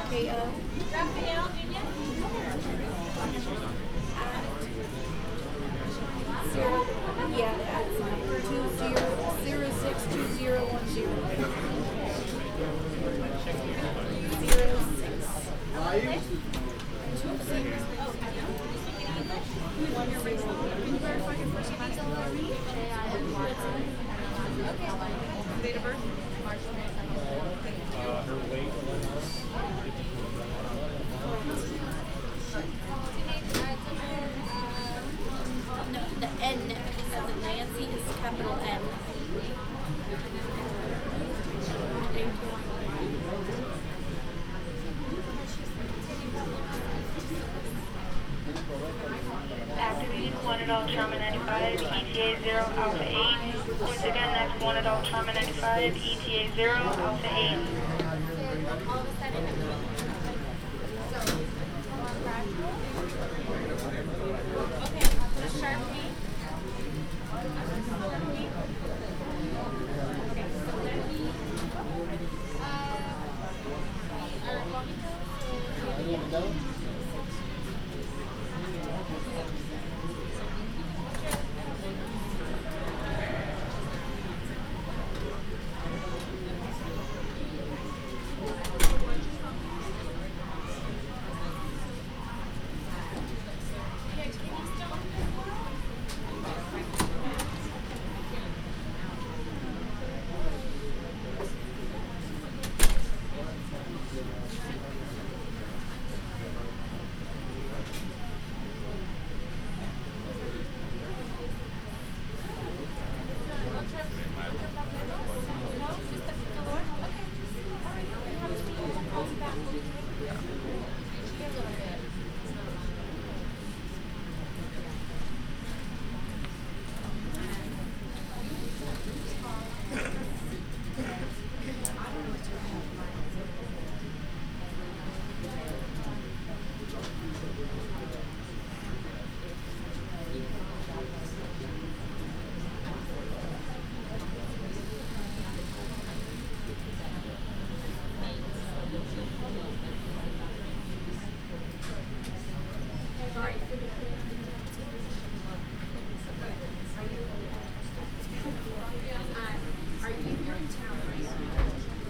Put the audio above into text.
KO. Zero, yeah, that's 20062010. 06. Date of birth? Her weight No, the N because of Nancy is capital N. Activating 1 adult trauma 95, ETA 0 alpha 8. Once again, that's 1 adult trauma 95, ETA 0 alpha 8. Know?